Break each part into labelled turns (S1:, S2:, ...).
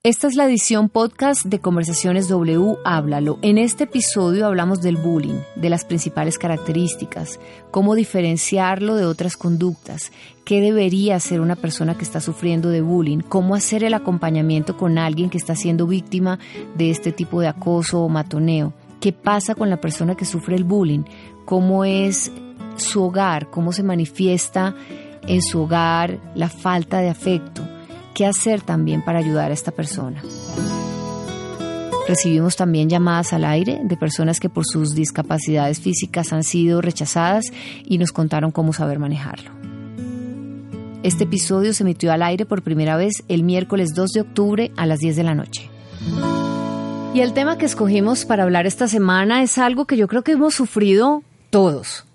S1: Esta es la edición podcast de Conversaciones W Háblalo. En este episodio hablamos del bullying, de las principales características, cómo diferenciarlo de otras conductas, qué debería hacer una persona que está sufriendo de bullying, cómo hacer el acompañamiento con alguien que está siendo víctima de este tipo de acoso o matoneo, qué pasa con la persona que sufre el bullying, cómo es su hogar, cómo se manifiesta en su hogar la falta de afecto. ¿Qué hacer también para ayudar a esta persona? Recibimos también llamadas al aire de personas que por sus discapacidades físicas han sido rechazadas y nos contaron cómo saber manejarlo. Este episodio se emitió al aire por primera vez el miércoles 2 de octubre a las 10 de la noche. Y el tema que escogimos para hablar esta semana es algo que yo creo que hemos sufrido todos.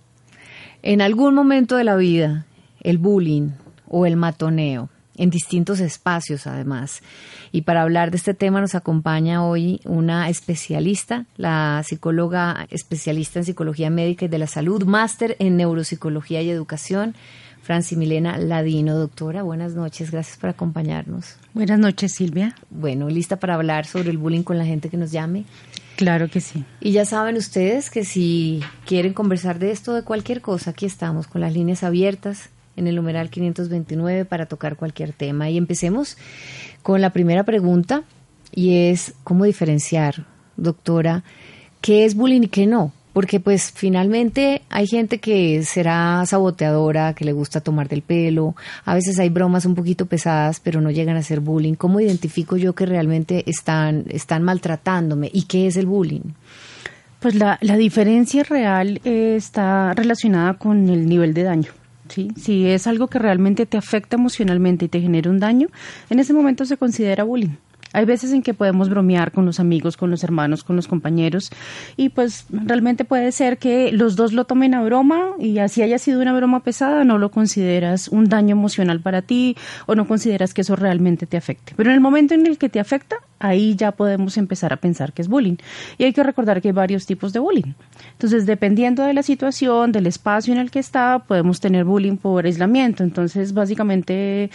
S1: En algún momento de la vida, el bullying o el matoneo. En distintos espacios además. Y para hablar de este tema nos acompaña hoy una especialista, la psicóloga especialista en psicología médica y de la salud, máster en neuropsicología y educación, Franci Milena Ladino. Doctora, buenas noches, gracias por acompañarnos.
S2: Buenas noches, Silvia.
S1: Bueno, ¿lista para hablar sobre el bullying con la gente que nos llame?
S2: Claro que sí.
S1: Y ya saben ustedes que si quieren conversar de esto o de cualquier cosa, aquí estamos con las líneas abiertas en el numeral 529 para tocar cualquier tema. Y empecemos con la primera pregunta y es ¿cómo diferenciar, doctora, qué es bullying y qué no? Porque pues finalmente hay gente que será saboteadora, que le gusta tomar del pelo, a veces hay bromas un poquito pesadas pero no llegan a ser bullying. ¿Cómo identifico yo que realmente están maltratándome y qué es el bullying?
S2: Pues la diferencia real está relacionada con el nivel de daño. ¿Sí? Si es algo que realmente te afecta emocionalmente y te genera un daño, en ese momento se considera bullying. Hay veces en que podemos bromear con los amigos, con los hermanos, con los compañeros y pues realmente puede ser que los dos lo tomen a broma y así haya sido una broma pesada, no lo consideras un daño emocional para ti o no consideras que eso realmente te afecte. Pero en el momento en el que te afecta, ahí ya podemos empezar a pensar que es bullying. Y hay que recordar que hay varios tipos de bullying. Entonces, dependiendo de la situación, del espacio en el que está, podemos tener bullying por aislamiento. Entonces, básicamente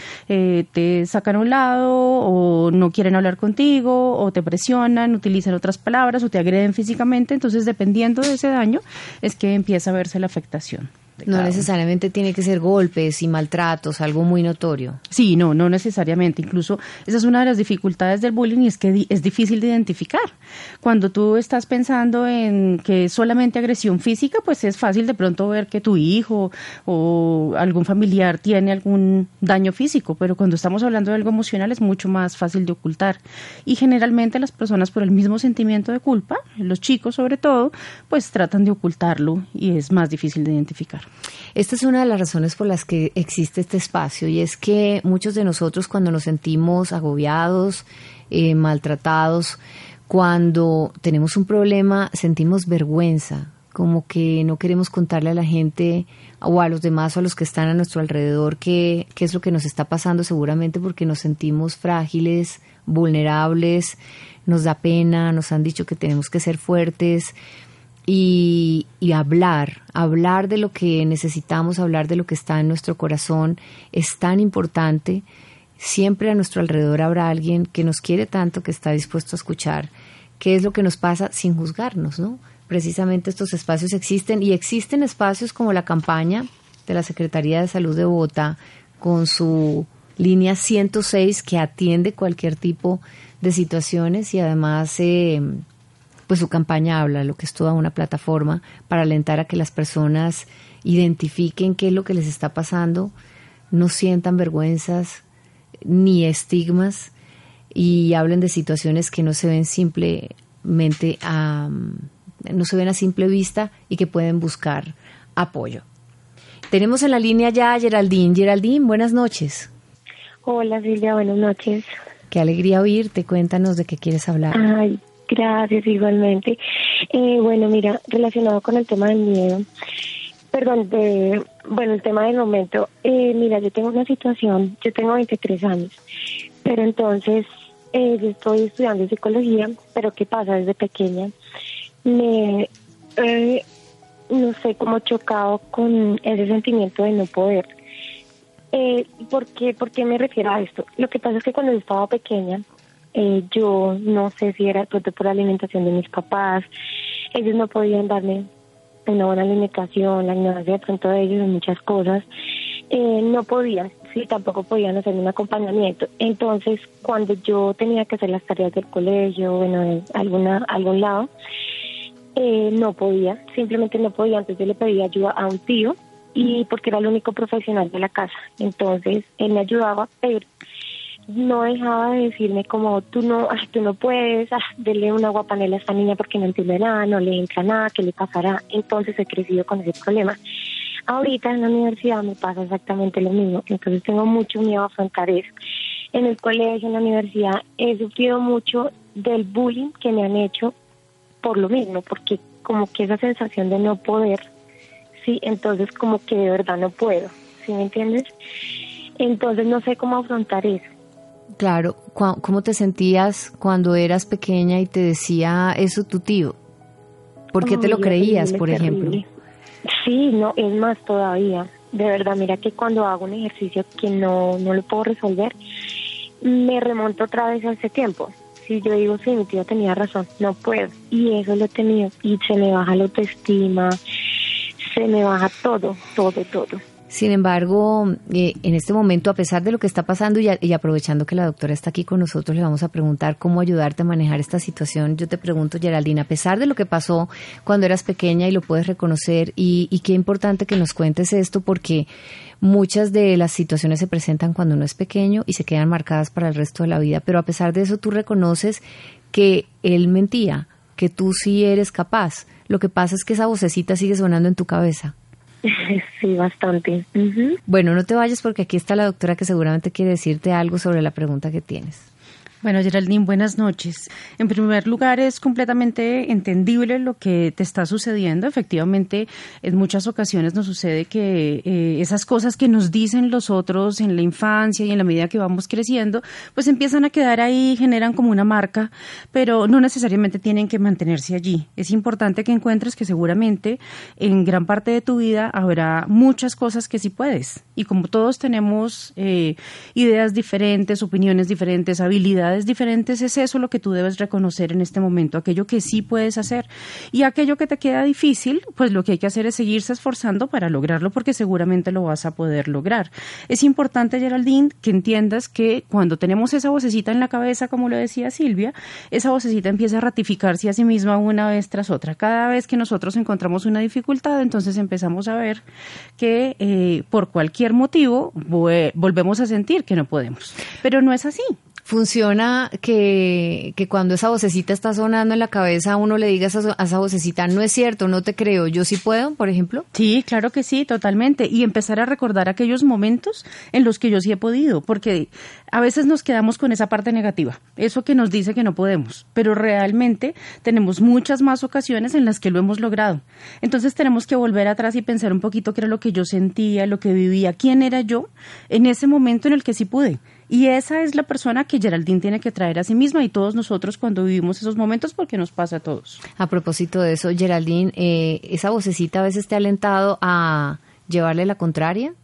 S2: te sacan a un lado o no quieren hablar contigo o te presionan, utilizan otras palabras o te agreden físicamente. Entonces, dependiendo de ese daño, es que empieza a verse la afectación.
S1: No necesariamente tiene que ser golpes y maltratos, algo muy notorio.
S2: Sí, no necesariamente. Incluso esa es una de las dificultades del bullying y es que es difícil de identificar. Cuando tú estás pensando en que es solamente agresión física, pues es fácil de pronto ver que tu hijo o algún familiar tiene algún daño físico, pero cuando estamos hablando de algo emocional es mucho más fácil de ocultar. Y generalmente las personas por el mismo sentimiento de culpa, los chicos sobre todo, pues tratan de ocultarlo y es más difícil de identificar.
S1: Esta es una de las razones por las que existe este espacio y es que muchos de nosotros cuando nos sentimos agobiados, maltratados, cuando tenemos un problema sentimos vergüenza, como que no queremos contarle a la gente o a los demás o a los que están a nuestro alrededor qué es lo que nos está pasando, seguramente porque nos sentimos frágiles, vulnerables, nos da pena, nos han dicho que tenemos que ser fuertes. Y hablar de lo que necesitamos, hablar de lo que está en nuestro corazón es tan importante. Siempre a nuestro alrededor habrá alguien que nos quiere tanto, que está dispuesto a escuchar qué es lo que nos pasa sin juzgarnos, ¿no? Precisamente estos espacios existen y existen espacios como la campaña de la Secretaría de Salud de Bogotá con su línea 106 que atiende cualquier tipo de situaciones y además pues su campaña habla, lo que es toda una plataforma para alentar a que las personas identifiquen qué es lo que les está pasando, no sientan vergüenzas ni estigmas y hablen de situaciones que no se ven simplemente no se ven a simple vista y que pueden buscar apoyo. Tenemos en la línea ya a Geraldine. Geraldine, buenas noches.
S3: Hola Silvia, buenas noches.
S1: Qué alegría oírte, cuéntanos de qué quieres hablar.
S3: Ay, gracias, igualmente. Bueno, mira, relacionado con el tema del miedo, el tema del momento, mira, yo tengo una situación, yo tengo 23 años, pero entonces yo estoy estudiando psicología, pero ¿qué pasa? Desde pequeña me, no sé, como chocado con ese sentimiento de no poder. ¿Por qué me refiero a esto? Lo que pasa es que cuando yo estaba pequeña, Yo no sé si era de pronto por la alimentación de mis papás. Ellos no podían darme una buena alimentación, la ignorancia de pronto de ellos en muchas cosas. No podían, sí, tampoco podían hacer un acompañamiento. Entonces, cuando yo tenía que hacer las tareas del colegio, bueno, de algún lado, no podía, simplemente no podía. Entonces yo le pedía ayuda a un tío, y porque era el único profesional de la casa. Entonces él me ayudaba, pero no dejaba de decirme como tú no puedes, dele una guapanela a esta niña porque no entiende nada, no le entra nada, ¿qué le pasará? Entonces he crecido con ese problema. Ahorita en la universidad me pasa exactamente lo mismo, entonces tengo mucho miedo a afrontar eso. En el colegio, en la universidad, he sufrido mucho del bullying que me han hecho por lo mismo, porque como que esa sensación de no poder, sí, entonces como que de verdad no puedo, ¿sí me entiendes? Entonces no sé cómo afrontar eso.
S1: Claro, ¿cómo te sentías cuando eras pequeña y te decía eso tu tío? ¿Por qué te lo creías, por ejemplo?
S3: Sí, no, es más todavía. De verdad, mira que cuando hago un ejercicio que no lo puedo resolver, me remonto otra vez a ese tiempo. Si yo digo, sí, mi tío tenía razón, no puedo. Y eso lo he tenido. Y se me baja la autoestima, se me baja todo.
S1: Sin embargo, en este momento, a pesar de lo que está pasando y aprovechando que la doctora está aquí con nosotros, le vamos a preguntar cómo ayudarte a manejar esta situación. Yo te pregunto, Geraldine, a pesar de lo que pasó cuando eras pequeña y lo puedes reconocer, y qué importante que nos cuentes esto, porque muchas de las situaciones se presentan cuando uno es pequeño y se quedan marcadas para el resto de la vida, pero a pesar de eso tú reconoces que él mentía, que tú sí eres capaz. Lo que pasa es que esa vocecita sigue sonando en tu cabeza.
S3: Sí, bastante. Uh-huh.
S1: Bueno, no te vayas porque aquí está la doctora que seguramente quiere decirte algo sobre la pregunta que tienes.
S2: Bueno, Geraldine, buenas noches. En primer lugar, es completamente entendible lo que te está sucediendo. Efectivamente, en muchas ocasiones nos sucede que esas cosas que nos dicen los otros en la infancia y en la medida que vamos creciendo, pues empiezan a quedar ahí, generan como una marca, pero no necesariamente tienen que mantenerse allí. Es importante que encuentres que seguramente en gran parte de tu vida habrá muchas cosas que sí puedes. Y como todos tenemos ideas diferentes, opiniones diferentes, habilidades diferentes, es eso lo que tú debes reconocer en este momento, aquello que sí puedes hacer, y aquello que te queda difícil, pues lo que hay que hacer es seguirse esforzando para lograrlo, porque seguramente lo vas a poder lograr. Es importante, Geraldine, que entiendas que cuando tenemos esa vocecita en la cabeza, como lo decía Silvia, esa vocecita empieza a ratificarse a sí misma una vez tras otra. Cada vez que nosotros encontramos una dificultad, entonces empezamos a ver que por cualquier motivo volvemos a sentir que no podemos, pero no es así.
S1: Funciona que cuando esa vocecita está sonando en la cabeza, uno le diga a esa vocecita, no es cierto, no te creo, yo sí puedo, por ejemplo.
S2: Sí, claro que sí, totalmente. Y empezar a recordar aquellos momentos en los que yo sí he podido, porque a veces nos quedamos con esa parte negativa, eso que nos dice que no podemos, pero realmente tenemos muchas más ocasiones en las que lo hemos logrado. Entonces tenemos que volver atrás y pensar un poquito qué era lo que yo sentía, lo que vivía, quién era yo en ese momento en el que sí pude. Y esa es la persona que Geraldine tiene que traer a sí misma y todos nosotros cuando vivimos esos momentos, porque nos pasa a todos.
S1: A propósito de eso, Geraldine, ¿esa vocecita a veces te ha alentado a llevarle la contraria?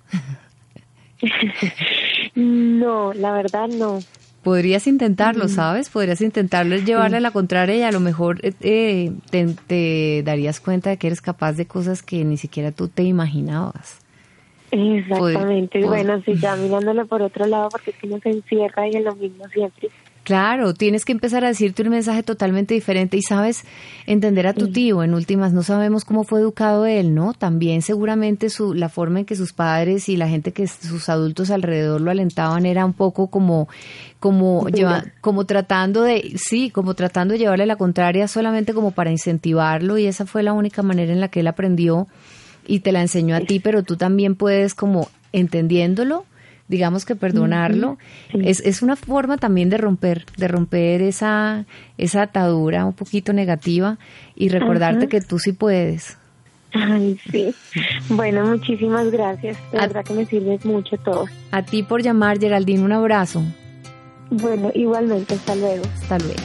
S3: No, la verdad no.
S1: Podrías intentarlo, ¿sabes? Podrías intentarlo, llevarle la contraria, y a lo mejor te darías cuenta de que eres capaz de cosas que ni siquiera tú te imaginabas.
S3: Exactamente. Bueno, sí, ya mirándolo por otro lado, porque es que uno se encierra y en lo mismo siempre.
S1: Claro, tienes que empezar a decirte un mensaje totalmente diferente y, sabes, entender a tu tío. En últimas, no sabemos cómo fue educado él, ¿no? También seguramente la forma en que sus padres y la gente sus adultos alrededor lo alentaban era un poco como tratando de llevarle la contraria, solamente como para incentivarlo, y esa fue la única manera en la que él aprendió y te la enseñó a ti, pero tú también puedes, como entendiéndolo, digamos que perdonarlo. Sí. Es una forma también de romper esa atadura un poquito negativa y recordarte que tú sí puedes.
S3: Ay, sí. Bueno, muchísimas gracias. De verdad que me sirves mucho todo.
S1: A ti por llamar, Geraldine, un abrazo.
S3: Bueno, igualmente, hasta luego.
S1: Hasta luego.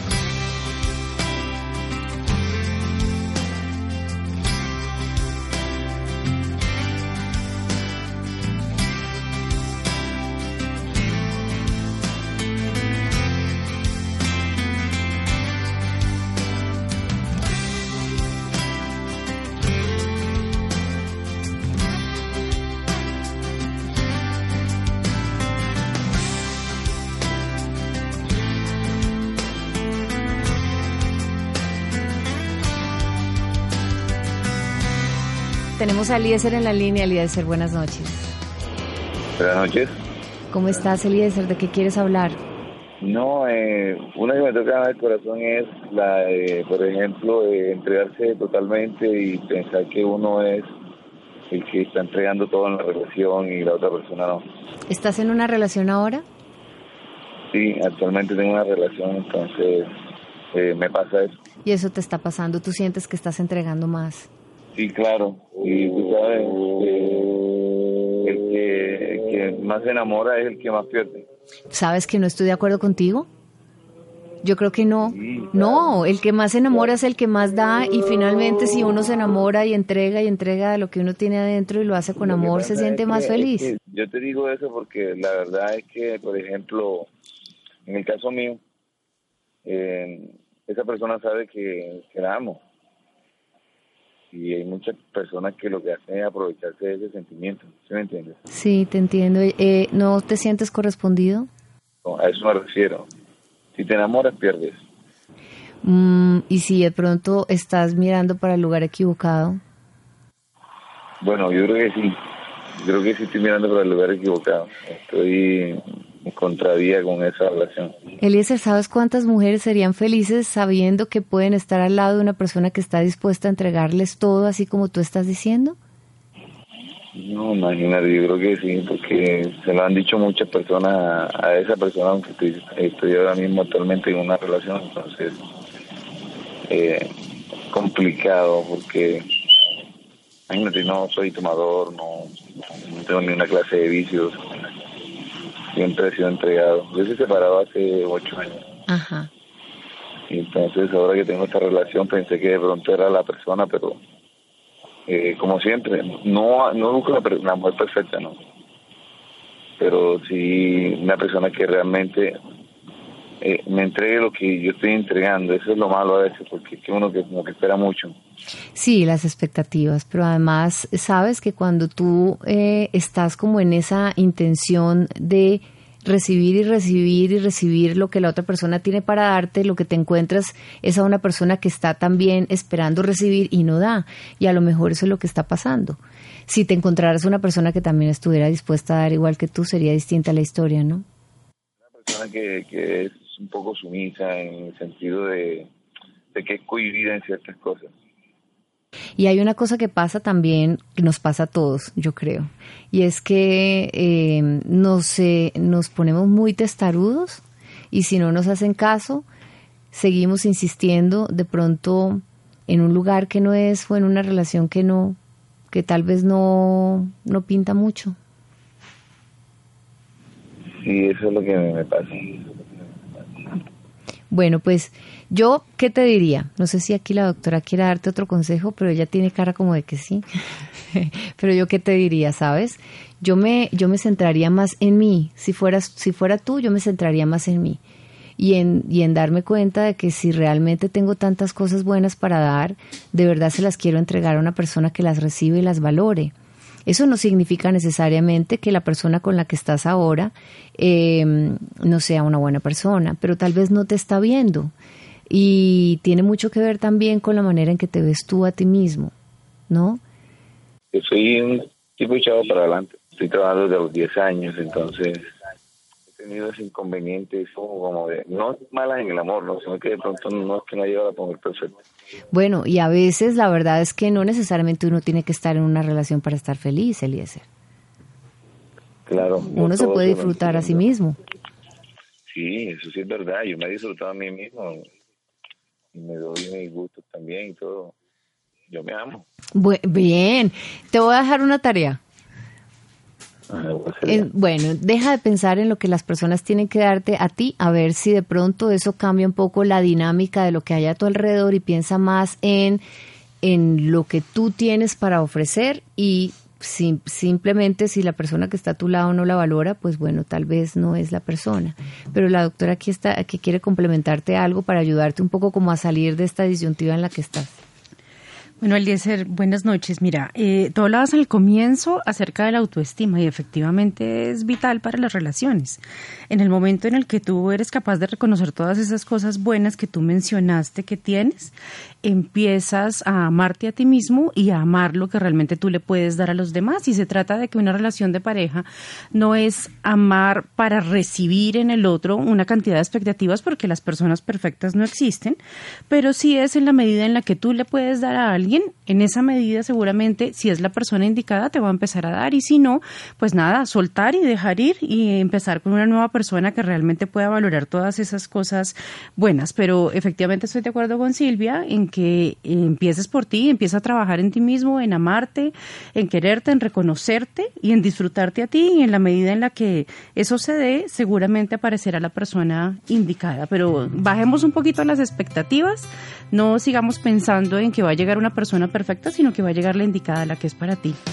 S1: Tenemos a Eliezer en la línea. Eliezer, buenas noches.
S4: Buenas noches.
S1: ¿Cómo estás, Eliezer? ¿De qué quieres hablar?
S4: No, una que me toca el corazón es la de, por ejemplo, entregarse totalmente y pensar que uno es el que está entregando todo en la relación y la otra persona no.
S1: ¿Estás en una relación ahora?
S4: Sí, actualmente tengo una relación, entonces me pasa eso.
S1: Y eso te está pasando, tú sientes que estás entregando más.
S4: Sí, claro, y tú sabes, el que más se enamora es el que más pierde.
S1: ¿Sabes que no estoy de acuerdo contigo? Yo creo que no.
S4: Sí, claro.
S1: No, el que más se enamora es el que más da, y finalmente si uno se enamora y entrega de lo que uno tiene adentro y lo hace con
S4: Lo que
S1: amor,
S4: pasa
S1: se siente
S4: es
S1: más
S4: que-
S1: feliz.
S4: es que yo te digo eso porque la verdad es que, por ejemplo, en el caso mío, esa persona sabe que la amo. Y hay muchas personas que lo que hacen es aprovecharse de ese sentimiento. ¿Sí me entiendes?
S1: Sí, te entiendo. ¿No te sientes correspondido?
S4: No, a eso me refiero. Si te enamoras, pierdes.
S1: Y si de pronto estás mirando para el lugar equivocado.
S4: Bueno, yo creo que sí. Yo creo que sí estoy mirando para el lugar equivocado. Estoy en contravía con esa relación.
S1: Eliezer, ¿sabes cuántas mujeres serían felices sabiendo que pueden estar al lado de una persona que está dispuesta a entregarles todo, así como tú estás diciendo?
S4: No, imagínate, yo creo que sí, porque se lo han dicho muchas personas a esa persona, aunque estoy ahora mismo actualmente en una relación, entonces complicado, porque imagínate, no soy tomador, no tengo ni una clase de vicios, siempre he sido entregado. Yo soy separado hace 8 años.
S1: Ajá.
S4: Y entonces ahora que tengo esta relación pensé que de pronto era la persona, pero como siempre, no busco la mujer perfecta, no. Pero sí una persona que realmente me entregue lo que yo estoy entregando. Eso es lo malo a veces, porque es que uno que como que espera mucho.
S1: Sí, las expectativas, pero además sabes que cuando tú estás como en esa intención de recibir y recibir y recibir lo que la otra persona tiene para darte, lo que te encuentras es a una persona que está también esperando recibir y no da, y a lo mejor eso es lo que está pasando. Si te encontraras una persona que también estuviera dispuesta a dar igual que tú, sería distinta la historia, ¿no?
S4: Una persona que es un poco sumisa en el sentido de que es cohibida en ciertas cosas.
S1: Y hay una cosa que pasa también, que nos pasa a todos, yo creo, y es que nos ponemos muy testarudos, y si no nos hacen caso, seguimos insistiendo de pronto en un lugar que no es, o en una relación que tal vez no pinta mucho.
S4: Sí, eso es lo que me pasa.
S1: Bueno, pues yo, ¿qué te diría? No sé si aquí la doctora quiere darte otro consejo, pero ella tiene cara como de que sí. Pero yo, ¿qué te diría, sabes? Yo me centraría más en mí. Si fuera tú, yo me centraría más en mí. Y en darme cuenta de que si realmente tengo tantas cosas buenas para dar, de verdad se las quiero entregar a una persona que las recibe y las valore. Eso no significa necesariamente que la persona con la que estás ahora no sea una buena persona, pero tal vez no te está viendo. Y tiene mucho que ver también con la manera en que te ves tú a ti mismo, ¿no?
S4: Yo soy un tipo echado para adelante. Estoy trabajando desde los 10 años, entonces he tenido ese inconveniente, eso como de, no malas en el amor, ¿no? Sino que de pronto no es que no ha llegado a poner perfecto.
S1: Bueno, y a veces la verdad es que no necesariamente uno tiene que estar en una relación para estar feliz, Eliezer.
S4: Claro.
S1: Uno se puede disfrutar a sí mismo.
S4: Sí, eso sí es verdad. Yo me he disfrutado a mí mismo y me doy mis gustos también y todo. Yo me amo.
S1: Bien, te voy a dejar una tarea. Bueno, deja de pensar en lo que las personas tienen que darte a ti, a ver si de pronto eso cambia un poco la dinámica de lo que hay a tu alrededor, y piensa más en lo que tú tienes para ofrecer, y simplemente si la persona que está a tu lado no la valora, pues bueno, tal vez no es la persona. Pero la doctora aquí quiere complementarte algo para ayudarte un poco como a salir de esta disyuntiva en la que estás.
S2: Bueno, Eliezer, buenas noches. Mira, tú hablabas al comienzo acerca de la autoestima y efectivamente es vital para las relaciones. En el momento en el que tú eres capaz de reconocer todas esas cosas buenas que tú mencionaste que tienes, empiezas a amarte a ti mismo y a amar lo que realmente tú le puedes dar a los demás. Y se trata de que una relación de pareja no es amar para recibir en el otro una cantidad de expectativas, porque las personas perfectas no existen, pero sí es en la medida en la que tú le puedes dar a alguien, en esa medida seguramente, si es la persona indicada, te va a empezar a dar, y si no, pues nada, soltar y dejar ir y empezar con una nueva persona que realmente pueda valorar todas esas cosas buenas. Pero efectivamente estoy de acuerdo con Silvia en que empieces por ti, empieza a trabajar en ti mismo, en amarte, en quererte, en reconocerte y en disfrutarte a ti, y en la medida en la que eso se dé, seguramente aparecerá la persona indicada. Pero bajemos un poquito las expectativas, no sigamos pensando en que va a llegar una persona perfecta, sino que va a llegar la indicada, la que es para ti.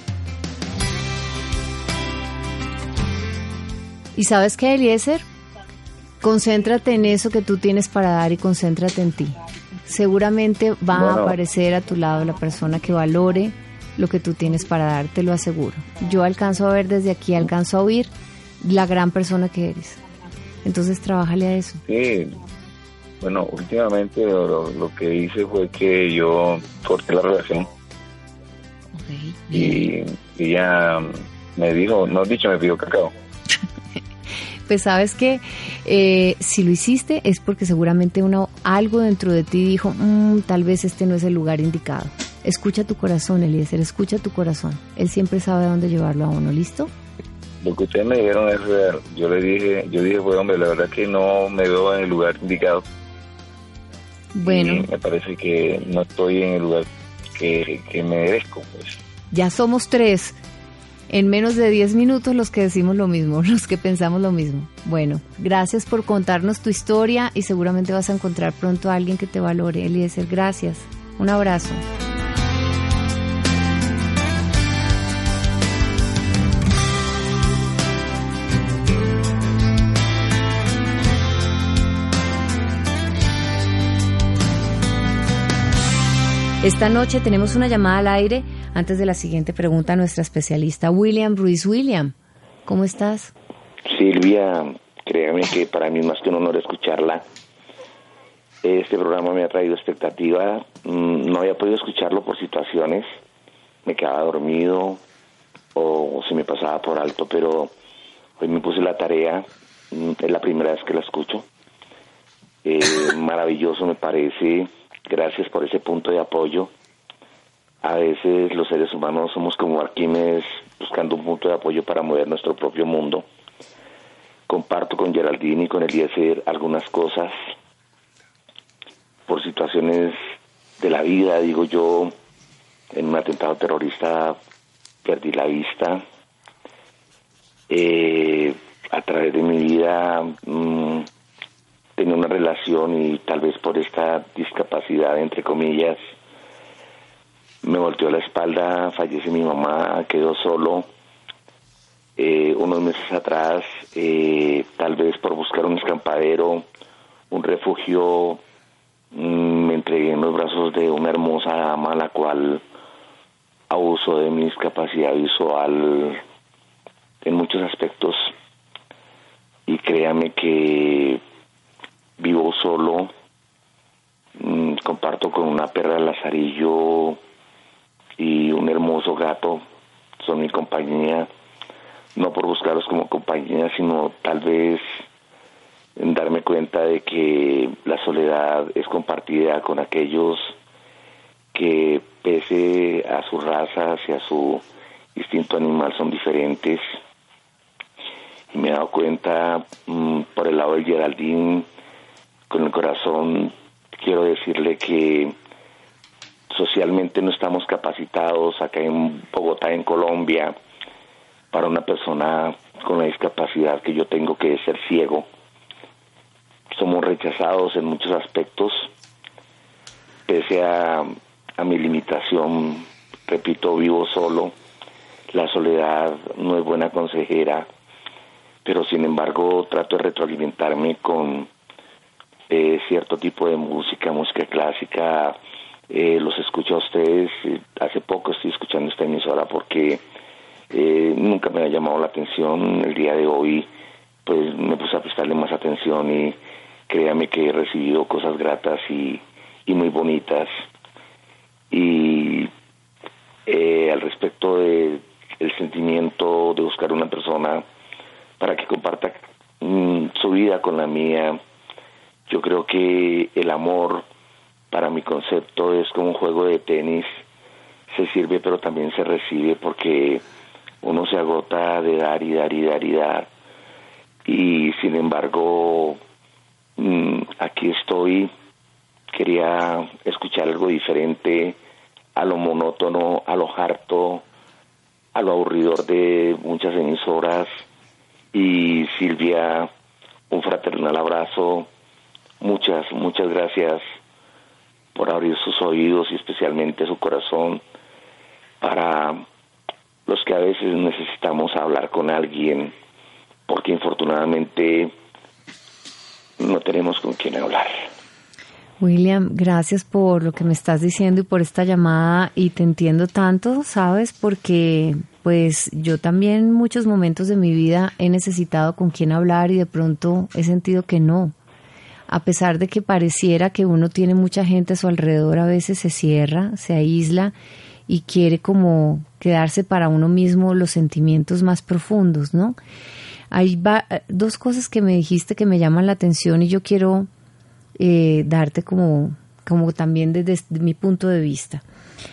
S1: ¿Y sabes qué, Eliezer? Concéntrate en eso que tú tienes para dar y concéntrate en ti. Seguramente va a aparecer a tu lado la persona que valore lo que tú tienes para dar, te lo aseguro. Yo alcanzo a ver desde aquí, alcanzo a oír la gran persona que eres. Entonces, trabájale a eso.
S4: Sí. Bueno, últimamente lo que hice fue que yo corté la relación.
S1: Okay.
S4: Y ella me dijo, no dicho, me pidió cacao.
S1: Pues sabes que si lo hiciste es porque seguramente algo dentro de ti dijo, tal vez este no es el lugar indicado. Escucha tu corazón, Eliezer, escucha tu corazón. Él siempre sabe a dónde llevarlo a uno, ¿listo?
S4: Lo que ustedes me dijeron es real. Yo dije, pues hombre, la verdad que no me veo en el lugar indicado.
S1: Bueno.
S4: Y me parece que no estoy en el lugar que merezco, pues.
S1: Ya somos 3. En menos de 10 minutos los que decimos lo mismo, los que pensamos lo mismo. Bueno, gracias por contarnos tu historia y seguramente vas a encontrar pronto a alguien que te valore. Eliezer, gracias. Un abrazo. Esta noche tenemos una llamada al aire. Antes de la siguiente pregunta, nuestra especialista William Ruiz. William, ¿cómo estás?
S5: Silvia, créame que para mí es más que un honor escucharla. Este programa me ha traído expectativa. No había podido escucharlo por situaciones. Me quedaba dormido o se me pasaba por alto, pero hoy me puse la tarea. Es la primera vez que la escucho. Maravilloso me parece. Gracias por ese punto de apoyo. A veces los seres humanos somos como Arquímedes buscando un punto de apoyo para mover nuestro propio mundo. Comparto con Geraldine y con Eliezer algunas cosas. Por situaciones de la vida, digo yo, en un atentado terrorista perdí la vista. A través de mi vida tenía una relación y tal vez por esta discapacidad, entre comillas, me volteó la espalda, fallece mi mamá, quedó solo. Unos meses atrás, tal vez por buscar un escampadero, un refugio, me entregué en los brazos de una hermosa dama, la cual abusó de mi discapacidad visual en muchos aspectos. Y créame que vivo solo, comparto con una perra lazarillo y un hermoso gato, son mi compañía, no por buscarlos como compañía, sino tal vez en darme cuenta de que la soledad es compartida con aquellos que pese a sus razas y a su instinto animal son diferentes. Y me he dado cuenta, por el lado de Geraldine, con el corazón, quiero decirle que socialmente no estamos capacitados acá en Bogotá, en Colombia, para una persona con la discapacidad que yo tengo, que es ser ciego. Somos rechazados en muchos aspectos, pese a mi limitación. Repito, vivo solo, la soledad no es buena consejera, pero sin embargo trato de retroalimentarme con cierto tipo de música clásica, los escucho a ustedes. Hace poco estoy escuchando esta emisora porque nunca me ha llamado la atención. El día de hoy pues me puse a prestarle más atención y créame que he recibido cosas gratas y muy bonitas. Y al respecto de el sentimiento de buscar una persona para que comparta su vida con la mía, yo creo que el amor, para mi concepto, es como un juego de tenis. Se sirve pero también se recibe, porque uno se agota de dar y dar y dar y dar. Y sin embargo, aquí estoy. Quería escuchar algo diferente a lo monótono, a lo harto, a lo aburridor de muchas emisoras. Y Silvia, un fraternal abrazo. Muchas gracias por abrir sus oídos y especialmente su corazón para los que a veces necesitamos hablar con alguien, porque infortunadamente no tenemos con quién hablar.
S1: William, gracias por lo que me estás diciendo y por esta llamada, y te entiendo tanto, ¿sabes? Porque pues yo también en muchos momentos de mi vida he necesitado con quién hablar y de pronto he sentido que no. A pesar de que pareciera que uno tiene mucha gente a su alrededor, a veces se cierra, se aísla y quiere como quedarse para uno mismo los sentimientos más profundos, ¿no? Hay dos cosas que me dijiste que me llaman la atención y yo quiero darte como también desde mi punto de vista.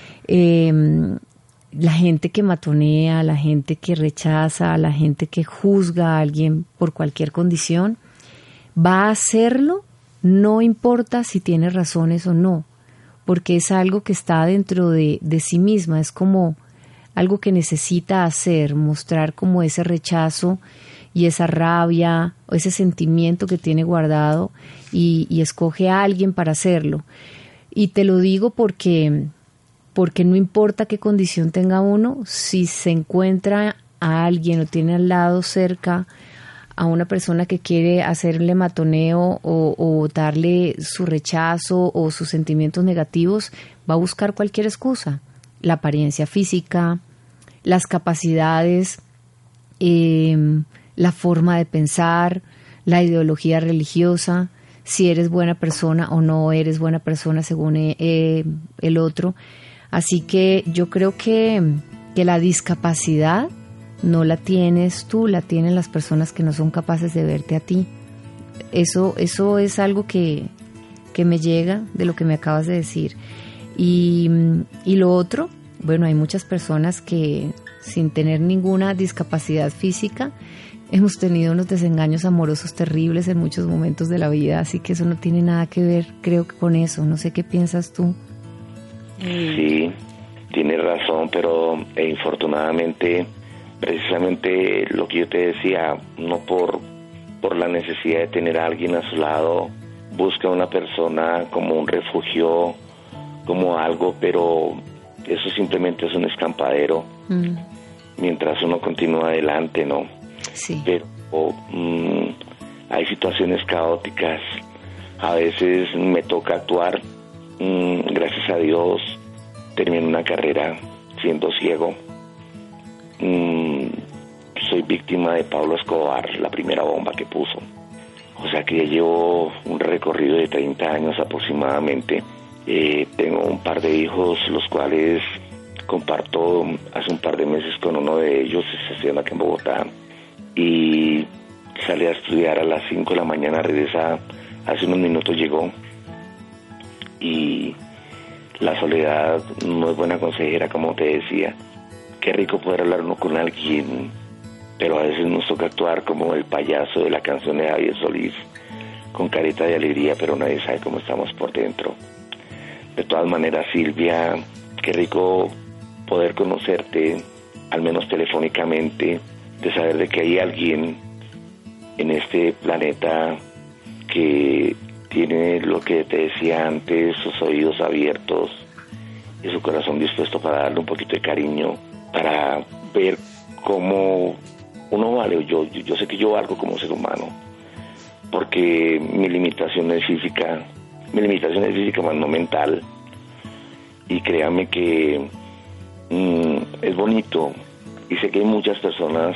S1: La gente que matonea, la gente que rechaza, la gente que juzga a alguien por cualquier condición, va a hacerlo, no importa si tiene razones o no, porque es algo que está dentro de sí misma, es como algo que necesita hacer, mostrar como ese rechazo y esa rabia o ese sentimiento que tiene guardado, y escoge a alguien para hacerlo. Y te lo digo porque no importa qué condición tenga uno, si se encuentra a alguien o tiene al lado cerca a una persona que quiere hacerle matoneo o darle su rechazo o sus sentimientos negativos, va a buscar cualquier excusa. La apariencia física, las capacidades, la forma de pensar, la ideología religiosa, si eres buena persona o no eres buena persona según el otro. Así que yo creo que la discapacidad no la tienes tú, la tienen las personas que no son capaces de verte a ti. Eso es algo que me llega de lo que me acabas de decir. Y lo otro, bueno, hay muchas personas que sin tener ninguna discapacidad física hemos tenido unos desengaños amorosos terribles en muchos momentos de la vida, así que eso no tiene nada que ver, creo que con eso. No sé qué piensas tú.
S5: Sí, tienes razón, pero infortunadamente, precisamente lo que yo te decía, no por la necesidad de tener a alguien a su lado, busca una persona como un refugio, como algo, pero eso simplemente es un escampadero mientras uno continúa adelante, ¿no?
S1: Sí.
S5: Pero hay situaciones caóticas, a veces me toca actuar. Gracias a Dios terminé una carrera siendo ciego. Soy víctima de Pablo Escobar, la primera bomba que puso. O sea que ya llevo un recorrido de 30 años aproximadamente. Tengo un par de hijos, los cuales comparto hace un par de meses con uno de ellos, estoy aquí en Bogotá, y salí a estudiar a las 5 de la mañana, regresa, hace unos minutos llegó, y la soledad no es buena consejera, como te decía. Qué rico poder hablar uno con alguien, pero a veces nos toca actuar como el payaso de la canción de Javier Solís, con carita de alegría, pero nadie sabe cómo estamos por dentro. De todas maneras, Silvia, qué rico poder conocerte, al menos telefónicamente, de saber de que hay alguien en este planeta que tiene lo que te decía antes, sus oídos abiertos y su corazón dispuesto para darle un poquito de cariño, para ver cómo uno vale. Yo sé que yo valgo como ser humano, porque mi limitación es física más no mental. y créame que es bonito, y sé que hay muchas personas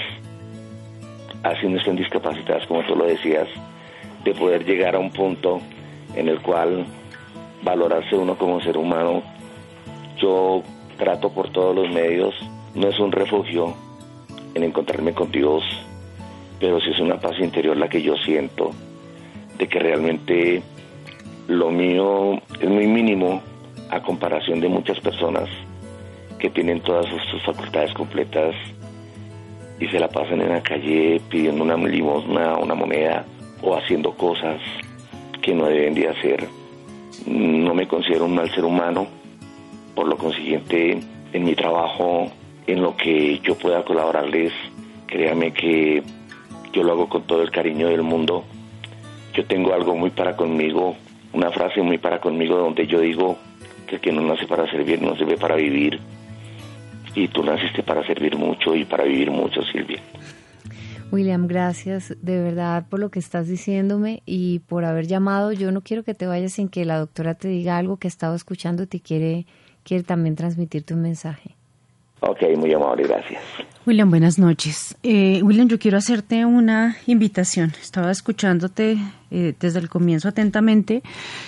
S5: así no estén discapacitadas, como tú lo decías, de poder llegar a un punto en el cual valorarse uno como ser humano. Yo trato por todos los medios, no es un refugio en encontrarme con Dios, pero sí es una paz interior la que yo siento, de que realmente lo mío es muy mínimo a comparación de muchas personas que tienen todas sus facultades completas y se la pasan en la calle pidiendo una limosna, una moneda, o haciendo cosas que no deben de hacer. No me considero un mal ser humano, por lo consiguiente, en mi trabajo, en lo que yo pueda colaborarles, créame que yo lo hago con todo el cariño del mundo. Yo tengo algo muy para conmigo, una frase muy para conmigo, donde yo digo que el que no nace para servir no sirve para vivir, y tú naciste para servir mucho y para vivir mucho, Silvia.
S1: William, gracias de verdad por lo que estás diciéndome y por haber llamado. Yo no quiero que te vayas sin que la doctora te diga algo que ha estado escuchando y quiere también transmitirte un mensaje.
S5: Ok, muy amable, gracias.
S2: William, buenas noches. William, yo quiero hacerte una invitación. Estaba escuchándote desde el comienzo atentamente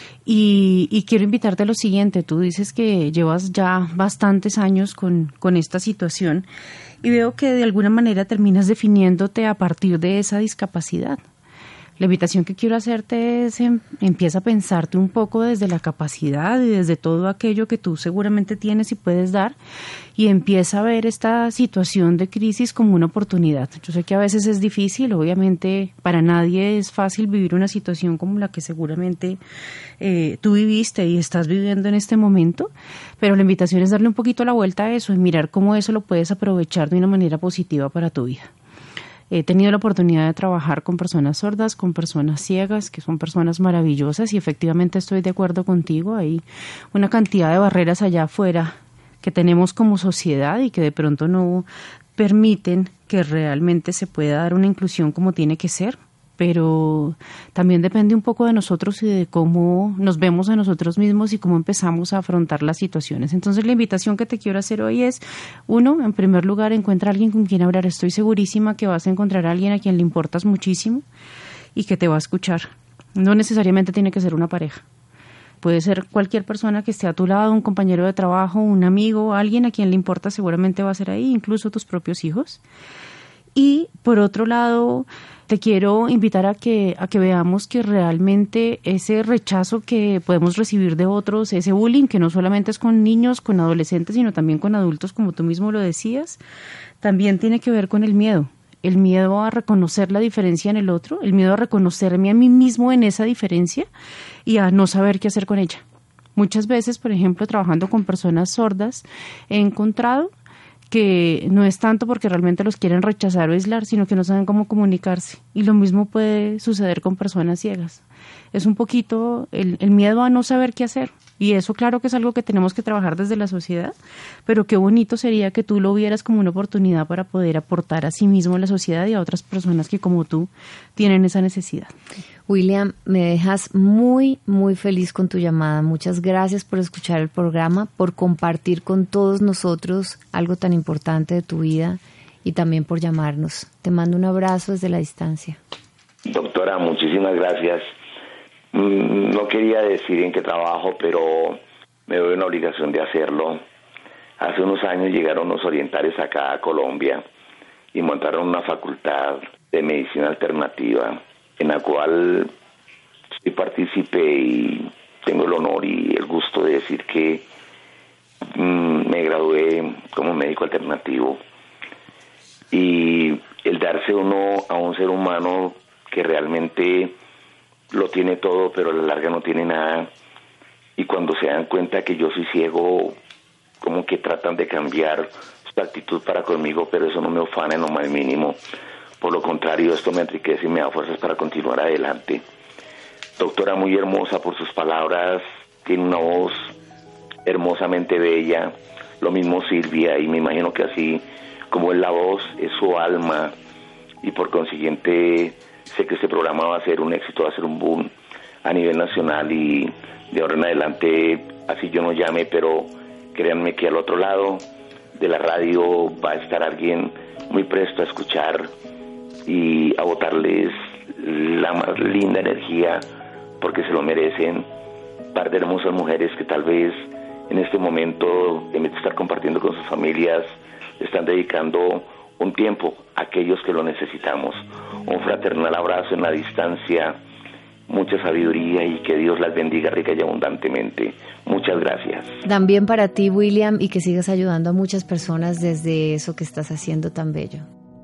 S2: y quiero invitarte a lo siguiente. Tú dices que llevas ya bastantes años con esta situación y veo que de alguna manera terminas definiéndote a partir de esa discapacidad. La invitación que quiero hacerte es empieza a pensarte un poco desde la capacidad y desde todo aquello que tú seguramente tienes y puedes dar, y empieza a ver esta situación de crisis como una oportunidad. Yo sé que a veces es difícil, obviamente para nadie es fácil vivir una situación como la que seguramente tú viviste y estás viviendo en este momento, pero la invitación es darle un poquito la vuelta a eso y mirar cómo eso lo puedes aprovechar de una manera positiva para tu vida. He tenido la oportunidad de trabajar con personas sordas, con personas ciegas, que son personas maravillosas, y efectivamente estoy de acuerdo contigo. Hay una cantidad de barreras allá afuera que tenemos como sociedad y que de pronto no permiten que realmente se pueda dar una inclusión como tiene que ser. Pero también depende un poco de nosotros y de cómo nos vemos a nosotros mismos y cómo empezamos a afrontar las situaciones. Entonces la invitación que te quiero hacer hoy es, uno, en primer lugar, encuentra a alguien con quien hablar. Estoy segurísima que vas a encontrar a alguien a quien le importas muchísimo y que te va a escuchar. No necesariamente tiene que ser una pareja. Puede ser cualquier persona que esté a tu lado, un compañero de trabajo, un amigo, alguien a quien le importa seguramente va a ser ahí, incluso tus propios hijos. Y por otro lado, te quiero invitar a que veamos que realmente ese rechazo que podemos recibir de otros, ese bullying que no solamente es con niños, con adolescentes, sino también con adultos, como tú mismo lo decías, también tiene que ver con el miedo a reconocer la diferencia en el otro, el miedo a reconocerme a mí mismo en esa diferencia y a no saber qué hacer con ella. Muchas veces, por ejemplo, trabajando con personas sordas, he encontrado que no es tanto porque realmente los quieren rechazar o aislar, sino que no saben cómo comunicarse. Y lo mismo puede suceder con personas ciegas. Es un poquito el miedo a no saber qué hacer. Y eso claro que es algo que tenemos que trabajar desde la sociedad, pero qué bonito sería que tú lo vieras como una oportunidad para poder aportar a sí mismo a la sociedad y a otras personas que como tú tienen esa necesidad.
S1: William, me dejas muy, muy feliz con tu llamada. Muchas gracias por escuchar el programa, por compartir con todos nosotros algo tan importante de tu vida y también por llamarnos. Te mando un abrazo desde la distancia.
S5: Doctora, muchísimas gracias. No quería decir en qué trabajo, pero me doy una obligación de hacerlo. Hace unos años llegaron los orientales acá a Colombia y montaron una facultad de medicina alternativa en la cual sí participé y tengo el honor y el gusto de decir que me gradué como médico alternativo. Y el darse uno a un ser humano que realmente lo tiene todo, pero a la larga no tiene nada, y cuando se dan cuenta que yo soy ciego, como que tratan de cambiar su actitud para conmigo, pero eso no me ufana en lo más mínimo. Por lo contrario, esto me enriquece y me da fuerzas para continuar adelante. Doctora, muy hermosa por sus palabras, tiene una voz hermosamente bella, lo mismo Silvia, y me imagino que así como es la voz, es su alma, y por consiguiente sé que este programa va a ser un éxito, va a ser un boom a nivel nacional, y de ahora en adelante, así yo no llame, pero Créanme que al otro lado de la radio va a estar alguien muy presto a escuchar y a botarles la más linda energía, porque se lo merecen. Par de hermosas mujeres que tal vez en este momento, en vez de estar compartiendo con sus familias, están dedicando un tiempo a aquellos que lo necesitamos. Un fraternal abrazo en la distancia, mucha sabiduría y que Dios las bendiga rica y abundantemente. Muchas gracias.
S1: También para ti, William, y que sigas ayudando a muchas personas desde eso que estás haciendo tan bello.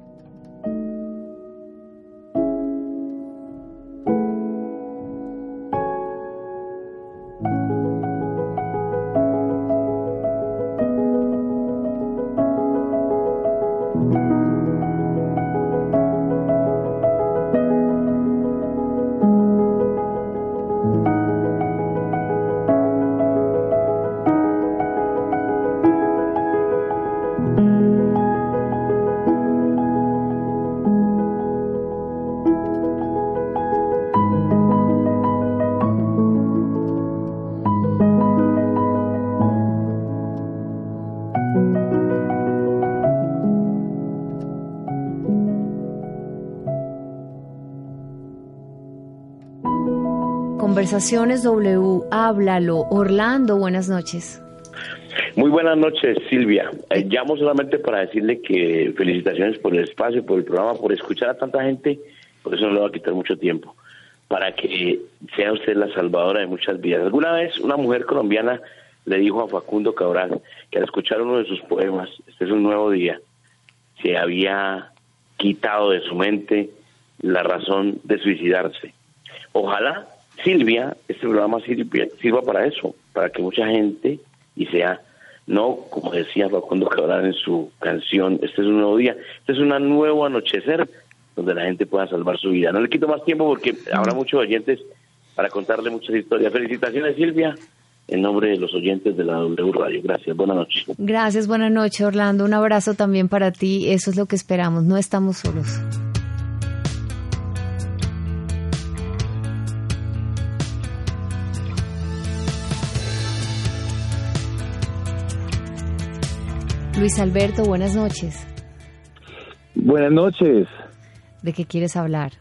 S1: Conversaciones W, háblalo. Orlando, buenas noches.
S6: Muy buenas noches, Silvia. Llamo solamente para decirle que felicitaciones por el espacio, por el programa, por escuchar a tanta gente, por eso no le va a quitar mucho tiempo, para que sea usted la salvadora de muchas vidas. Alguna vez una mujer colombiana le dijo a Facundo Cabral que al escuchar uno de sus poemas, "Este es un nuevo día", se había quitado de su mente la razón de suicidarse. Ojalá, Silvia, este programa sirva para eso, para que mucha gente, y sea, no como decía Facundo Cabral en su canción, "Este es un nuevo día", este es un nuevo anochecer donde la gente pueda salvar su vida. No le quito más tiempo porque habrá muchos oyentes para contarle muchas historias. Felicitaciones, Silvia, en nombre de los oyentes de la W Radio. Gracias, buenas noches.
S1: Gracias, buenas noches, Orlando. Un abrazo también para ti. Eso es lo que esperamos. No estamos solos. Luis Alberto, buenas noches.
S7: Buenas noches.
S1: ¿De qué quieres hablar?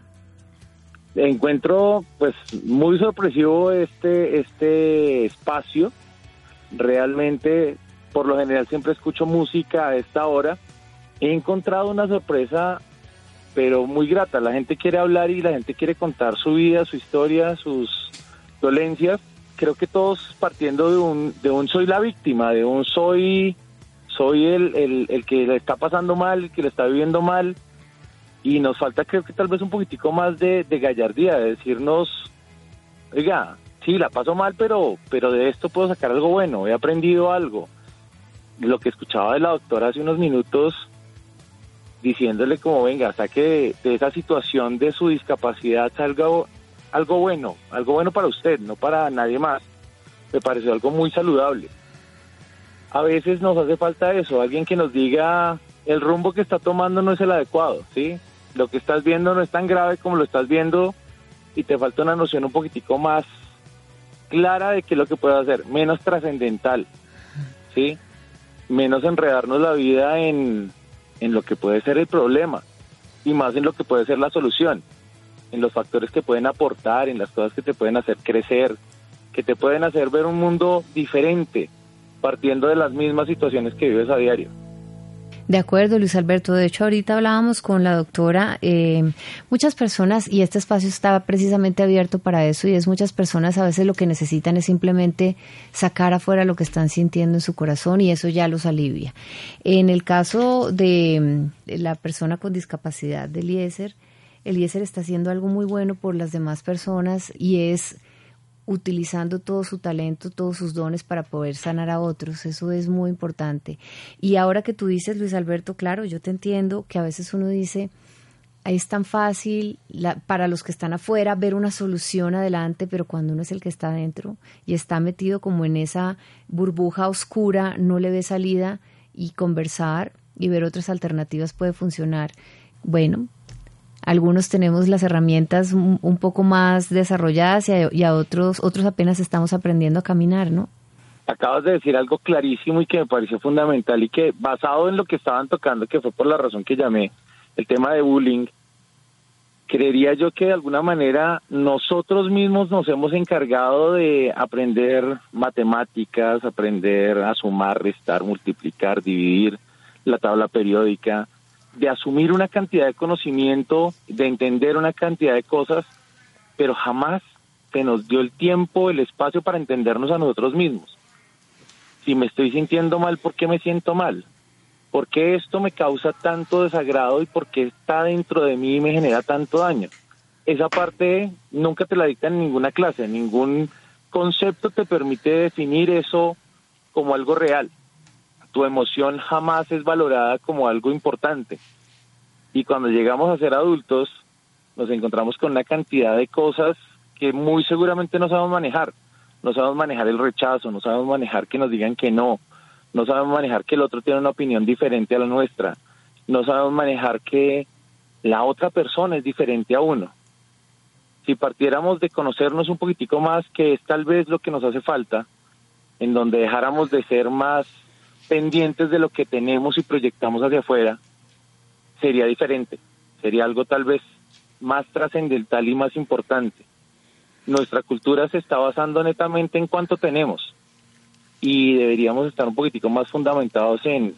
S7: Encuentro pues muy sorpresivo este espacio. Realmente, por lo general siempre escucho música a esta hora. He encontrado una sorpresa, pero muy grata. La gente quiere hablar y la gente quiere contar su vida, su historia, sus dolencias. Creo que todos partiendo de un soy la víctima, de un soy el que le está pasando mal, el que le está viviendo mal, y nos falta, creo que tal vez un poquitico más de gallardía, de decirnos, oiga, sí, la paso mal, pero de esto puedo sacar algo bueno, he aprendido algo. Lo que escuchaba de la doctora hace unos minutos, diciéndole como, venga, saque de esa situación de su discapacidad algo bueno para usted, no para nadie más. Me pareció algo muy saludable. A veces nos hace falta eso, alguien que nos diga el rumbo que está tomando no es el adecuado, ¿sí? Lo que estás viendo no es tan grave como lo estás viendo y te falta una noción un poquitico más clara de qué es lo que puedes hacer, menos trascendental, ¿sí? Menos enredarnos la vida en lo que puede ser el problema y más en lo que puede ser la solución, en los factores que pueden aportar, en las cosas que te pueden hacer crecer, que te pueden hacer ver un mundo diferente, partiendo de las mismas situaciones que vives a diario.
S1: De acuerdo, Luis Alberto. De hecho, ahorita hablábamos con la doctora, muchas personas, y este espacio está precisamente abierto para eso, y es muchas personas a veces lo que necesitan es simplemente sacar afuera lo que están sintiendo en su corazón y eso ya los alivia. En el caso de la persona con discapacidad de Eliezer está haciendo algo muy bueno por las demás personas y es utilizando todo su talento, todos sus dones para poder sanar a otros. Eso es muy importante. Y ahora que tú dices, Luis Alberto, claro, yo te entiendo que a veces uno dice, es tan fácil para los que están afuera ver una solución adelante, pero cuando uno es el que está adentro y está metido como en esa burbuja oscura, no le ve salida, y conversar y ver otras alternativas puede funcionar. Bueno, algunos tenemos las herramientas un poco más desarrolladas y a otros apenas estamos aprendiendo a caminar, ¿no?
S7: acabas de decir algo clarísimo y que me pareció fundamental y que basado en lo que estaban tocando, que fue por la razón que llamé, el tema de bullying, creería yo que de alguna manera nosotros mismos nos hemos encargado de aprender matemáticas, aprender a sumar, restar, multiplicar, dividir, la tabla periódica, de asumir una cantidad de conocimiento, de entender una cantidad de cosas, pero jamás se nos dio el tiempo, el espacio para entendernos a nosotros mismos. Si me estoy sintiendo mal, ¿por qué me siento mal? ¿Por qué esto me causa tanto desagrado y por qué está dentro de mí y me genera tanto daño? Esa parte nunca te la dictan en ninguna clase, ningún concepto te permite definir eso como algo real. Tu emoción jamás es valorada como algo importante. Y cuando llegamos a ser adultos, nos encontramos con una cantidad de cosas que muy seguramente no sabemos manejar. No sabemos manejar el rechazo, no sabemos manejar que nos digan que no sabemos manejar que el otro tiene una opinión diferente a la nuestra, no sabemos manejar que la otra persona es diferente a uno. Si partiéramos de conocernos un poquitico más, que es tal vez lo que nos hace falta, en donde dejáramos de ser más pendientes de lo que tenemos y proyectamos hacia afuera, sería diferente, sería algo tal vez más trascendental y más importante. Nuestra cultura se está basando netamente en cuánto tenemos y deberíamos estar un poquitico más fundamentados en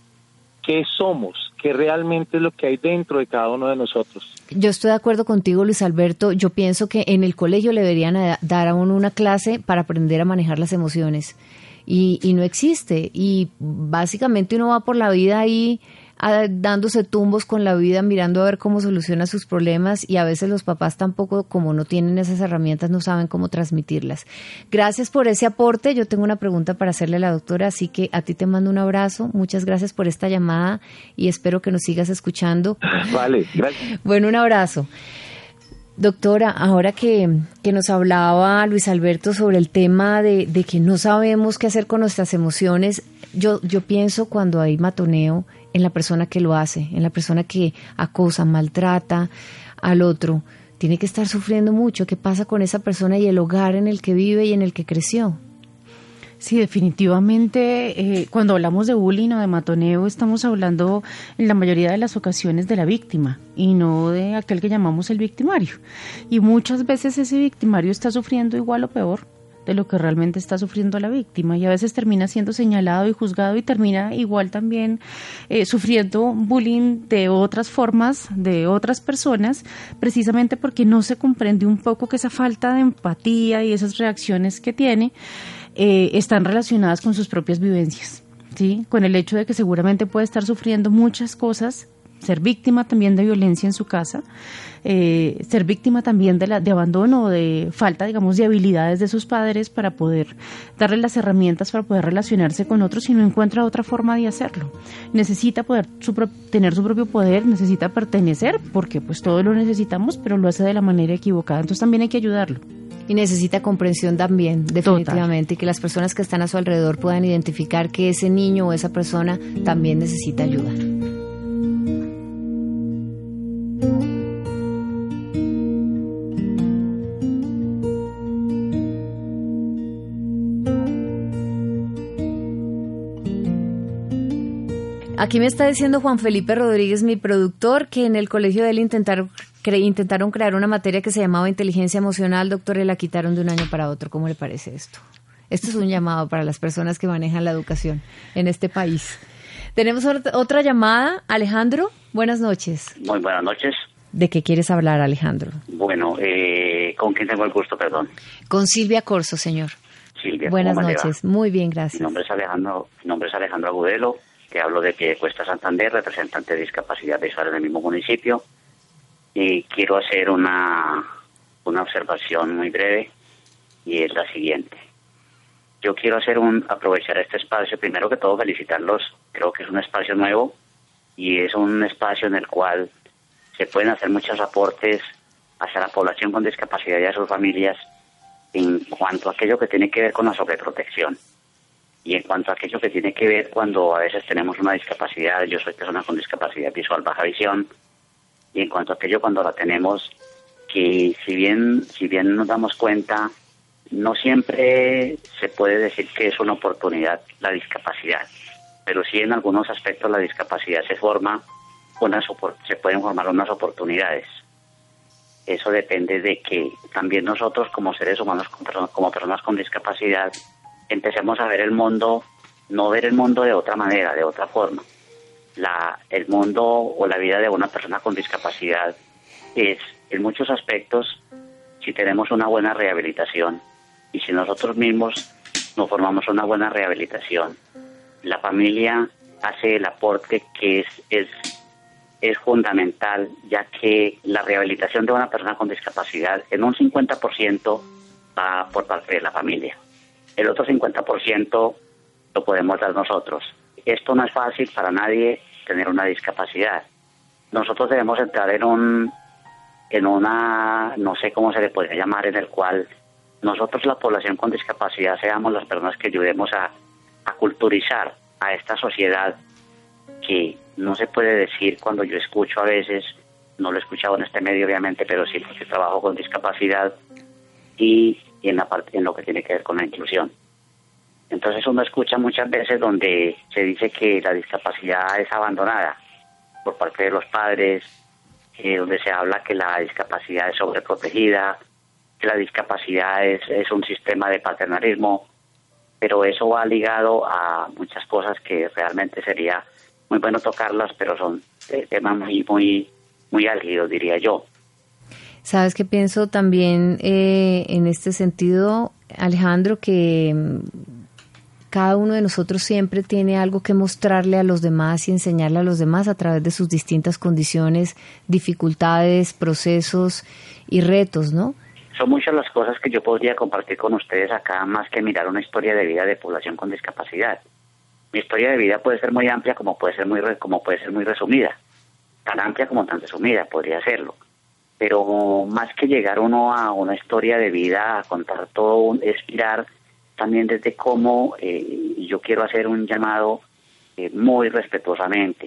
S7: qué somos, qué realmente es lo que hay dentro de cada uno de nosotros.
S1: Yo estoy de acuerdo contigo, Luis Alberto. Yo pienso que en el colegio le deberían dar a uno una clase para aprender a manejar las emociones y no existe, y básicamente uno va por la vida ahí dándose tumbos con la vida, mirando a ver cómo soluciona sus problemas, y a veces los papás tampoco, como no tienen esas herramientas, no saben cómo transmitirlas. Gracias por ese aporte. Yo tengo una pregunta para hacerle a la doctora, así que a ti te mando un abrazo. Muchas gracias por esta llamada y espero que nos sigas escuchando.
S7: Vale, gracias.
S1: Bueno, un abrazo. Doctora, ahora que nos hablaba Luis Alberto sobre el tema de que no sabemos qué hacer con nuestras emociones, yo pienso cuando hay matoneo en la persona que lo hace, en la persona que acosa, maltrata al otro. Tiene que estar sufriendo mucho. ¿Qué pasa con esa persona y el hogar en el que vive y en el que creció?
S2: Sí, definitivamente, cuando hablamos de bullying o de matoneo, estamos hablando en la mayoría de las ocasiones de la víctima y no de aquel que llamamos el victimario. Y muchas veces ese victimario está sufriendo igual o peor de lo que realmente está sufriendo la víctima, y a veces termina siendo señalado y juzgado y termina igual también sufriendo bullying de otras formas, de otras personas, precisamente porque no se comprende un poco que esa falta de empatía y esas reacciones que tiene están relacionadas con sus propias vivencias, ¿sí? Con el hecho de que seguramente puede estar sufriendo muchas cosas, ser víctima también de violencia en su casa, ser víctima también de abandono o de falta, digamos, de habilidades de sus padres para poder darle las herramientas para poder relacionarse con otros, y no encuentra otra forma de hacerlo. Necesita poder tener su propio poder, necesita pertenecer, porque pues todo lo necesitamos, pero lo hace de la manera equivocada. Entonces también hay que ayudarlo.
S1: Y necesita comprensión también, definitivamente. Total. Y que las personas que están a su alrededor puedan identificar que ese niño o esa persona también necesita ayuda. Aquí me está diciendo Juan Felipe Rodríguez, mi productor, que en el colegio de él intentaron crear una materia que se llamaba inteligencia emocional, doctor, y la quitaron de un año para otro. ¿Cómo le parece esto? Esto es un llamado para las personas que manejan la educación en este país. Tenemos otra llamada. Alejandro, buenas noches.
S8: Muy buenas noches.
S1: ¿De qué quieres hablar, Alejandro?
S8: Bueno, ¿con quién tengo el gusto, perdón?
S1: Con Silvia Corso, señor.
S8: Silvia,
S1: buenas noches. Muy bien, gracias.
S8: Mi nombre es Alejandro Agudelo. Que hablo de Piedecuesta, Santander, representante de discapacidad visual en el mismo municipio, y quiero hacer una observación muy breve, y es la siguiente. Yo quiero aprovechar este espacio, primero que todo felicitarlos, creo que es un espacio nuevo, y es un espacio en el cual se pueden hacer muchos aportes hacia la población con discapacidad y a sus familias en cuanto a aquello que tiene que ver con la sobreprotección. Y en cuanto a aquello que tiene que ver cuando a veces tenemos una discapacidad, yo soy persona con discapacidad visual, baja visión, y en cuanto a aquello cuando la tenemos, que si bien nos damos cuenta, no siempre se puede decir que es una oportunidad la discapacidad, pero sí en algunos aspectos la discapacidad se pueden formar unas oportunidades. Eso depende de que también nosotros como seres humanos, como personas con discapacidad, empecemos a ver el mundo, no ver el mundo de otra manera, de otra forma. El mundo o la vida de una persona con discapacidad es, en muchos aspectos, si tenemos una buena rehabilitación y si nosotros mismos nos formamos una buena rehabilitación, la familia hace el aporte que es fundamental, ya que la rehabilitación de una persona con discapacidad en un 50% va por parte de la familia. El otro 50% lo podemos dar nosotros. Esto no es fácil para nadie, tener una discapacidad. Nosotros debemos entrar en una, no sé cómo se le podría llamar, en el cual nosotros, la población con discapacidad, seamos las personas que ayudemos a culturizar a esta sociedad, que no se puede decir, cuando yo escucho a veces, no lo he escuchado en este medio obviamente, pero sí porque trabajo con discapacidad y en lo que tiene que ver con la inclusión. Entonces uno escucha muchas veces donde se dice que la discapacidad es abandonada por parte de los padres, donde se habla que la discapacidad es sobreprotegida, que la discapacidad es un sistema de paternalismo, pero eso va ligado a muchas cosas que realmente sería muy bueno tocarlas, pero son temas muy álgidos, diría yo.
S1: ¿Sabes qué pienso también en este sentido, Alejandro? Que cada uno de nosotros siempre tiene algo que mostrarle a los demás y enseñarle a los demás a través de sus distintas condiciones, dificultades, procesos y retos, ¿no?
S8: Son muchas las cosas que yo podría compartir con ustedes acá, más que mirar una historia de vida de población con discapacidad. Mi historia de vida puede ser muy amplia como puede ser muy resumida, tan amplia como tan resumida podría serlo. Pero más que llegar uno a una historia de vida, a contar todo, es mirar también desde cómo yo quiero hacer un llamado muy respetuosamente,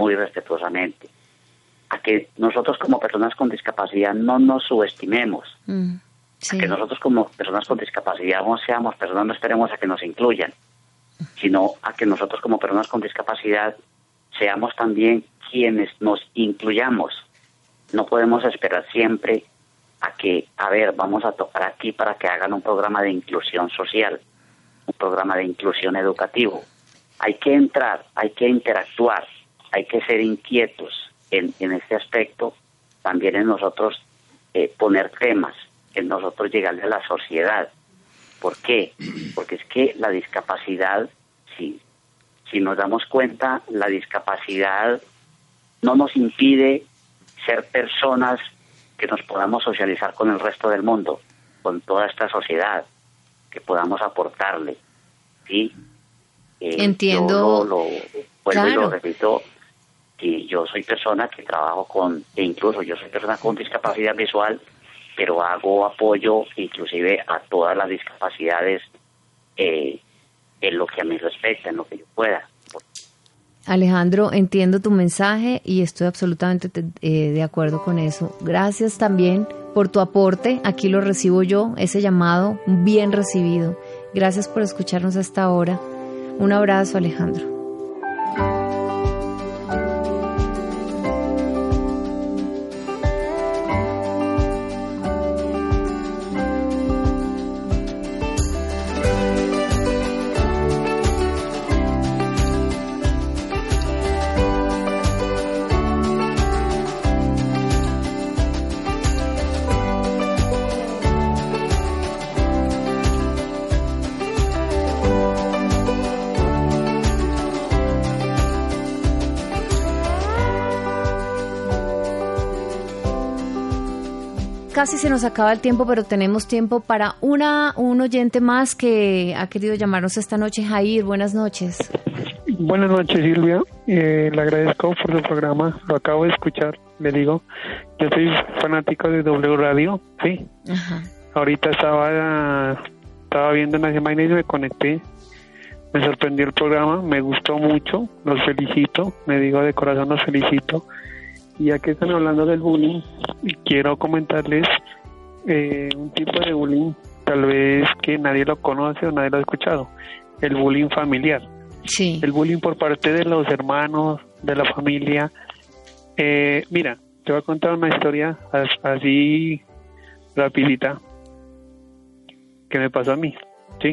S8: a que nosotros como personas con discapacidad no nos subestimemos,
S1: Sí.
S8: a que nosotros como personas con discapacidad no seamos personas, no esperemos a que nos incluyan, sino a que nosotros como personas con discapacidad seamos también quienes nos incluyamos. No podemos esperar siempre a que, vamos a tocar aquí para que hagan un programa de inclusión social, un programa de inclusión educativo. Hay que entrar, hay que interactuar, hay que ser inquietos en este aspecto, también en nosotros poner temas, en nosotros llegarle a la sociedad. ¿Por qué? Porque es que la discapacidad, si nos damos cuenta, la discapacidad no nos impide ser personas que nos podamos socializar con el resto del mundo, con toda esta sociedad, que podamos aportarle, ¿sí?
S1: Entiendo.
S8: Yo vuelvo y lo repito, que yo soy persona que trabajo incluso yo soy persona con discapacidad visual, pero hago apoyo inclusive a todas las discapacidades en lo que a mí respecta, en lo que yo pueda.
S1: Alejandro, entiendo tu mensaje y estoy absolutamente de acuerdo con eso. Gracias también por tu aporte. Aquí lo recibo yo, ese llamado bien recibido. Gracias por escucharnos hasta ahora. Un abrazo, Alejandro. Casi se nos acaba el tiempo, pero tenemos tiempo para un oyente más que ha querido llamarnos esta noche. Jair, buenas noches.
S9: Buenas noches, Silvia. Le agradezco por su programa. Lo acabo de escuchar. Le digo, yo soy fanático de W Radio, ¿sí?
S1: Ajá.
S9: Ahorita estaba viendo unas imágenes y me conecté. Me sorprendió el programa, me gustó mucho. Los felicito, me digo de corazón los felicito. Y ya que están hablando del bullying, quiero comentarles un tipo de bullying tal vez que nadie lo conoce o nadie lo ha escuchado, el bullying familiar.
S1: Sí.
S9: El bullying por parte de los hermanos, de la familia. Mira, te voy a contar una historia así rapidita que me pasó a mí, ¿sí?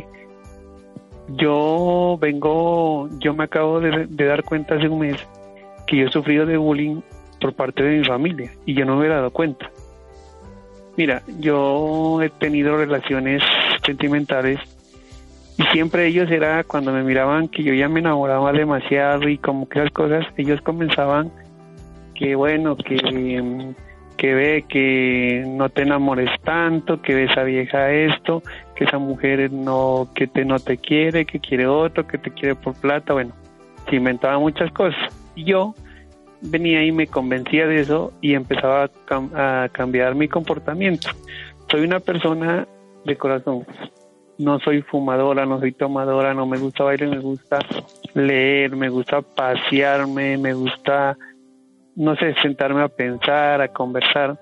S9: Yo me acabo de dar cuenta hace un mes que yo he sufrido de bullying por parte de mi familia y yo no me he dado cuenta. Mira, yo he tenido relaciones sentimentales y siempre ellos era cuando me miraban que yo ya me enamoraba demasiado y como que esas cosas, ellos comenzaban que bueno, que ve que no te enamores tanto, que ve esa vieja esto, que esa mujer no te quiere, que quiere otro, que te quiere por plata, bueno, se inventaba muchas cosas. Y yo venía y me convencía de eso y empezaba a cambiar mi comportamiento. Soy una persona de corazón, no soy fumadora, no soy tomadora, no me gusta bailar, me gusta leer, me gusta pasearme, me gusta, no sé, sentarme a pensar, a conversar.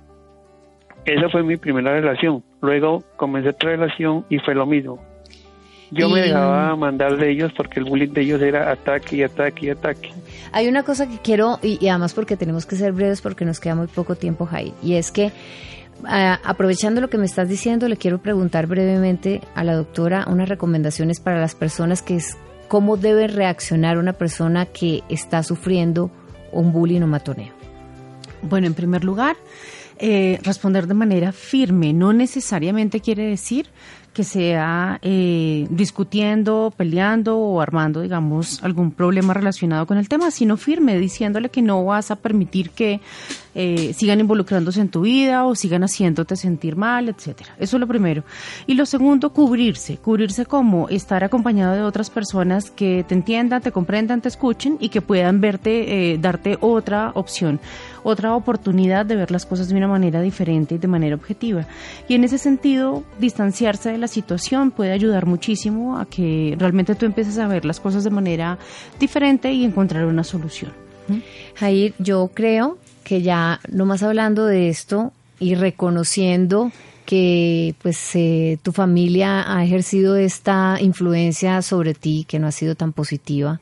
S9: Esa fue mi primera relación. Luego comencé otra relación y fue lo mismo. Yo me dejaba mandar de ellos porque el bullying de ellos era ataque y ataque y ataque.
S1: Hay una cosa que quiero, y además porque tenemos que ser breves porque nos queda muy poco tiempo, Jair, y es que aprovechando lo que me estás diciendo, le quiero preguntar brevemente a la doctora unas recomendaciones para las personas que es cómo debe reaccionar una persona que está sufriendo un bullying o matoneo.
S2: Bueno, en primer lugar, responder de manera firme no necesariamente quiere decir que sea discutiendo, peleando o armando, digamos, algún problema relacionado con el tema, sino firme, diciéndole que no vas a permitir que sigan involucrándose en tu vida o sigan haciéndote sentir mal, etcétera. Eso es lo primero. Y lo segundo, cubrirse como estar acompañado de otras personas que te entiendan, te comprendan, te escuchen y que puedan verte, darte otra opción, otra oportunidad de ver las cosas de una manera diferente y de manera objetiva. Y en ese sentido, distanciarse de la situación puede ayudar muchísimo a que realmente tú empieces a ver las cosas de manera diferente y encontrar una solución.
S1: Jair, yo creo que ya nomás hablando de esto y reconociendo que pues tu familia ha ejercido esta influencia sobre ti que no ha sido tan positiva,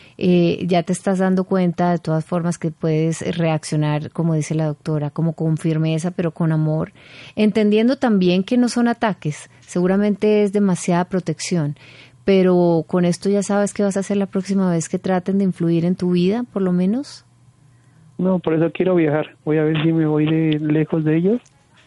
S1: ya te estás dando cuenta de todas formas que puedes reaccionar, como dice la doctora, como con firmeza pero con amor, entendiendo también que no son ataques, seguramente es demasiada protección, pero con esto ya sabes qué vas a hacer la próxima vez que traten de influir en tu vida, por lo menos.
S9: No, por eso quiero viajar, voy a ver si me voy de lejos de ellos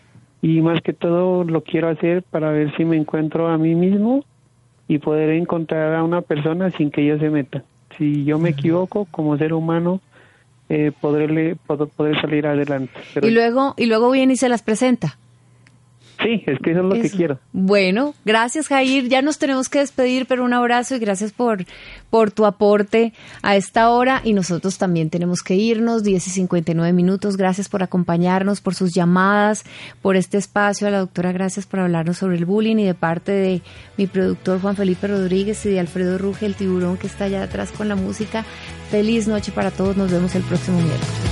S9: y más que todo lo quiero hacer para ver si me encuentro a mí mismo y poder encontrar a una persona sin que ellos se metan. Si yo me equivoco como ser humano, poder salir adelante. Pero
S1: y luego viene y se las presenta.
S9: Sí, es que eso es lo que quiero.
S1: Bueno, gracias Jair, ya nos tenemos que despedir, pero un abrazo y gracias por tu aporte a esta hora y nosotros también tenemos que irnos, 10:59. Gracias por acompañarnos, por sus llamadas, por este espacio. A la doctora, gracias por hablarnos sobre el bullying y de parte de mi productor Juan Felipe Rodríguez y de Alfredo Ruge, el tiburón que está allá atrás con la música. Feliz noche para todos, nos vemos el próximo miércoles.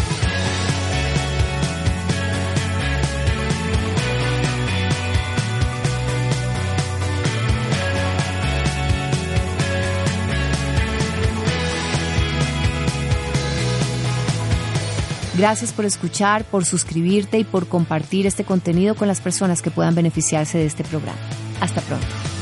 S1: Gracias por escuchar, por suscribirte y por compartir este contenido con las personas que puedan beneficiarse de este programa. Hasta pronto.